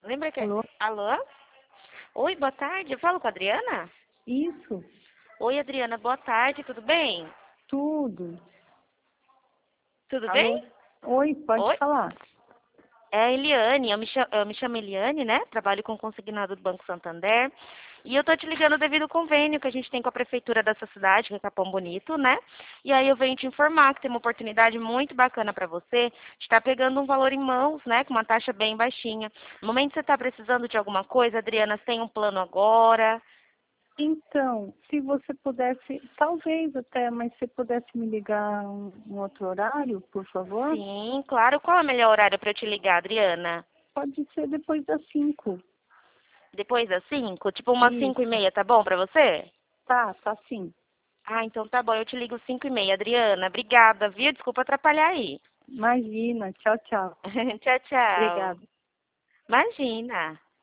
Lembra que... Alô? Alô? Oi, boa tarde. Eu falo com a Adriana? Isso, Oi, Adriana, boa tarde, tudo bem? tudo. Tudo Alô? bem? Oi, pode Oi? falar. É a Eliane, eu me chamo Eliane, né? Trabalho com consignado do Banco Santander. E eu tô te ligando devido ao convênio que a gente tem com a prefeitura dessa cidade, que é Capão Bonito, né? E aí eu venho te informar que tem uma oportunidade muito bacana para você de estar pegando um valor em mãos, né? Com uma taxa bem baixinha. No momento que você está precisando de alguma coisa, Adriana, você tem um plano agora? Então, se você pudesse, talvez até, mas se pudesse me ligar um outro horário, por favor, Sim, claro. Qual é o melhor horário para eu te ligar, Adriana? pode ser depois das 5. Depois das 5? Tipo umas 5:30, Isso, tá bom pra você? tá sim. Ah, então tá bom. Eu te ligo 5:30, Adriana. Obrigada, viu? Desculpa atrapalhar aí. Imagina, tchau, tchau. Tchau, tchau. Obrigada. Imagina.